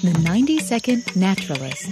The 90-Second Naturalist.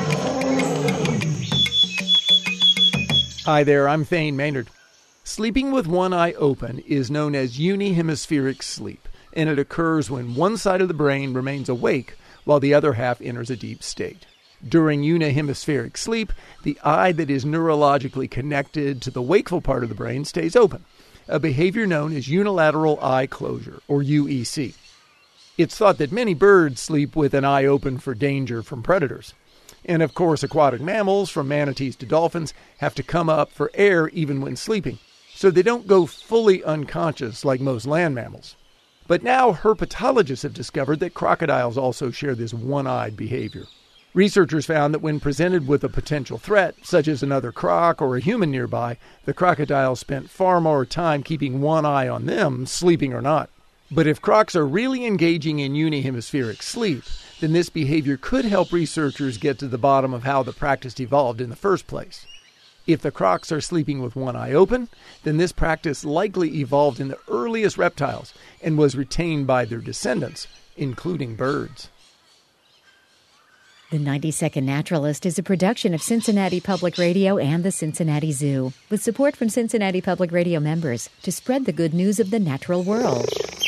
Hi there, I'm Thane Maynard. Sleeping with one eye open is known as unihemispheric sleep, and it occurs when one side of the brain remains awake while the other half enters a deep state. During unihemispheric sleep, the eye that is neurologically connected to the wakeful part of the brain stays open, a behavior known as unilateral eye closure, or UEC. It's thought that many birds sleep with an eye open for danger from predators. And of course, aquatic mammals, from manatees to dolphins, have to come up for air even when sleeping, so they don't go fully unconscious like most land mammals. But now herpetologists have discovered that crocodiles also share this one-eyed behavior. Researchers found that when presented with a potential threat, such as another croc or a human nearby, the crocodile spent far more time keeping one eye on them, sleeping or not. But if crocs are really engaging in unihemispheric sleep, then this behavior could help researchers get to the bottom of how the practice evolved in the first place. If the crocs are sleeping with one eye open, then this practice likely evolved in the earliest reptiles and was retained by their descendants, including birds. The 90-Second Naturalist is a production of Cincinnati Public Radio and the Cincinnati Zoo, with support from Cincinnati Public Radio members to spread the good news of the natural world.